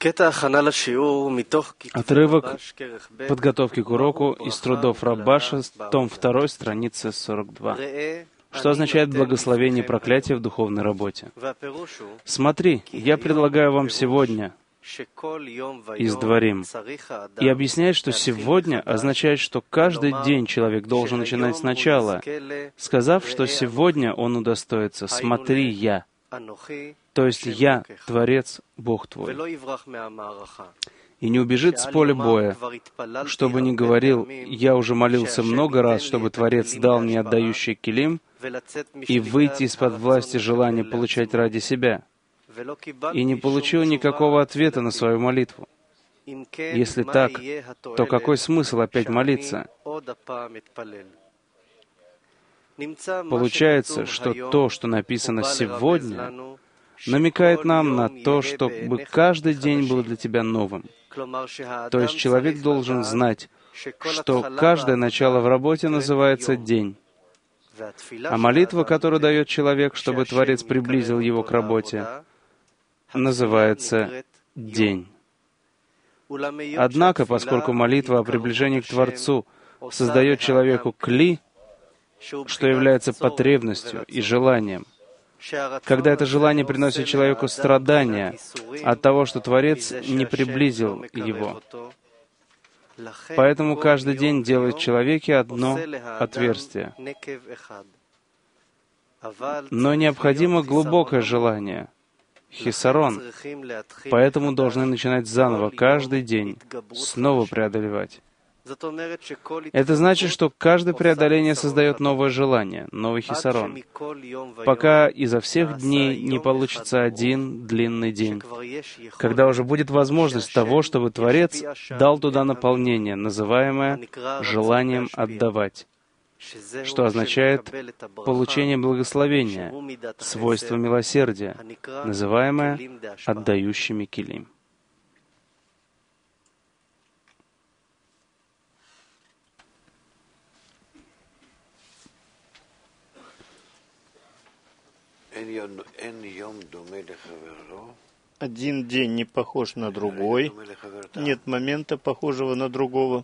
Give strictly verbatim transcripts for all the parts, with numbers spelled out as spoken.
Отрывок подготовки к уроку из трудов Раббаша, том два, страница сорок два. Что означает благословение и проклятие в духовной работе? Смотри, я предлагаю вам сегодня из Дворим. И объясняет, что сегодня означает, что каждый день человек должен начинать сначала, сказав, что сегодня он удостоится «Смотри, я». То есть «Я, Творец, Бог твой». И не убежит с поля боя, чтобы не говорил «Я уже молился много раз, чтобы Творец дал мне отдающий килим», и выйти из-под власти желания получать ради себя, и не получил никакого ответа на свою молитву. Если так, то какой смысл опять молиться? Получается, что то, что написано сегодня, намекает нам на то, чтобы каждый день был для тебя новым. То есть человек должен знать, что каждое начало в работе называется день. А молитва, которую дает человек, чтобы Творец приблизил его к работе, называется день. Однако, поскольку молитва о приближении к Творцу создает человеку кли, что является потребностью и желанием, когда это желание приносит человеку страдания от того, что Творец не приблизил его. Поэтому каждый день делает в человеке одно отверстие. Но необходимо глубокое желание, хисарон. Поэтому должны начинать заново каждый день, снова преодолевать. Это значит, что каждое преодоление создает новое желание, новый хисарон, пока изо всех дней не получится один длинный день, когда уже будет возможность того, чтобы Творец дал туда наполнение, называемое желанием отдавать, что означает получение благословения, свойство милосердия, называемое отдающими килим. Один день не похож на другой, нет момента, похожего на другого.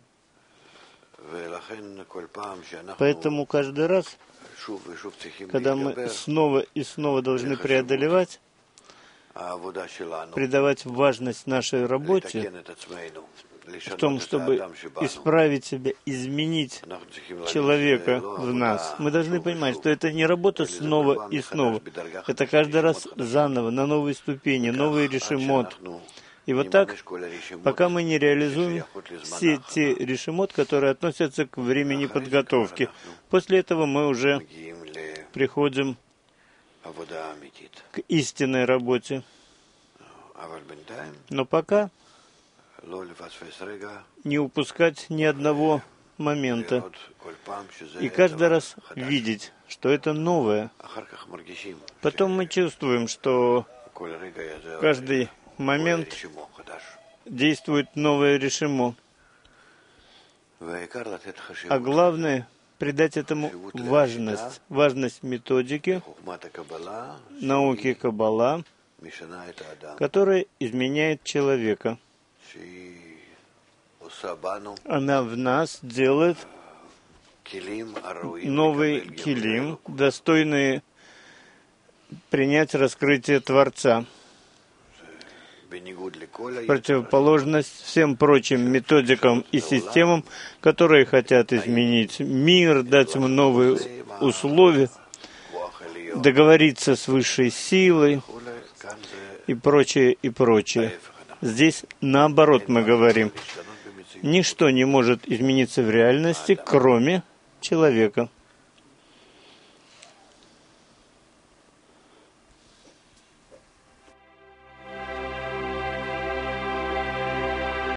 Поэтому каждый раз, когда мы снова и снова должны преодолевать, придавать важность нашей работе, в том, чтобы исправить себя, изменить человека в нас, мы должны понимать, что это не работа снова и снова. Это каждый раз заново, на новые ступени, новый решимот. И вот так, пока мы не реализуем все те решимот, которые относятся к времени подготовки, после этого мы уже приходим к истинной работе. Но пока не упускать ни одного момента и каждый раз видеть, что это новое. Потом мы чувствуем, что каждый момент действует новое решимо. А главное — придать этому важность, важность методики, науки Каббала, которая изменяет человека. Она в нас делает новый килим, достойный принять раскрытие Творца. Противоположность всем прочим методикам и системам, которые хотят изменить мир, дать ему новые условия, договориться с высшей силой и прочее, и прочее. Здесь наоборот мы говорим, ничто не может измениться в реальности, кроме человека.